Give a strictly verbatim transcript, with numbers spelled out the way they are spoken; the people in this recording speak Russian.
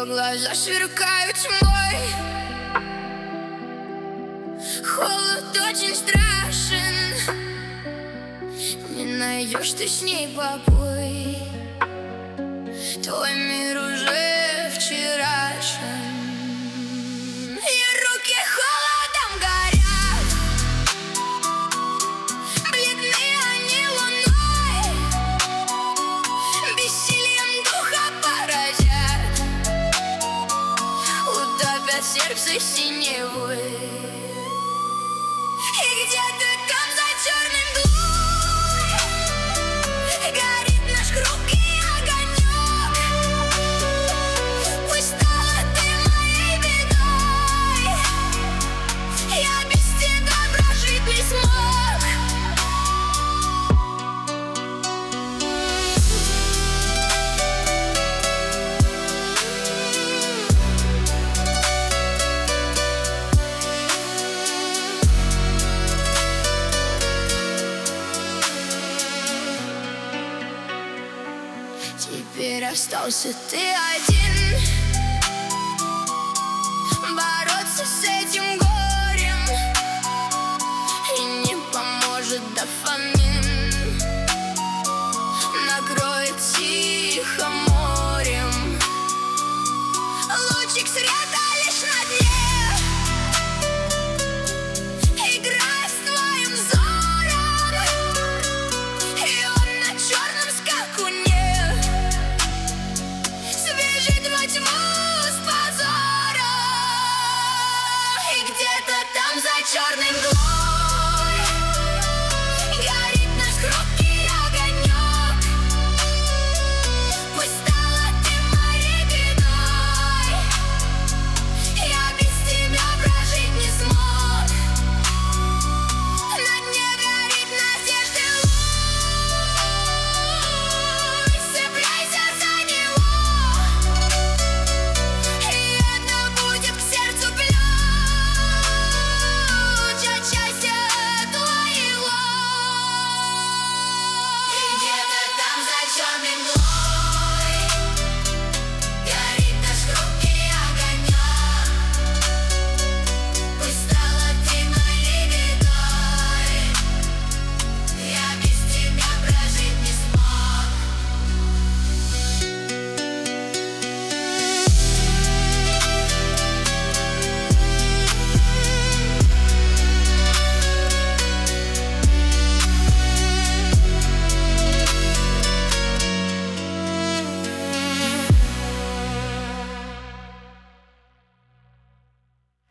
Ее глаза сверкают тьмой. Холод очень страшен, не найдешь ты с ней покой. Твой мир уже вчерашен. Ее руки холодом горят, бледные они луной, бессилием духа поразят, утопят сердце синевой. И где-то там за черным дулой горит наш хрупкий огонек. Пусть стала ты моей бедой, я без тебя прожить не смог. Теперь остался ты один, бороться с этим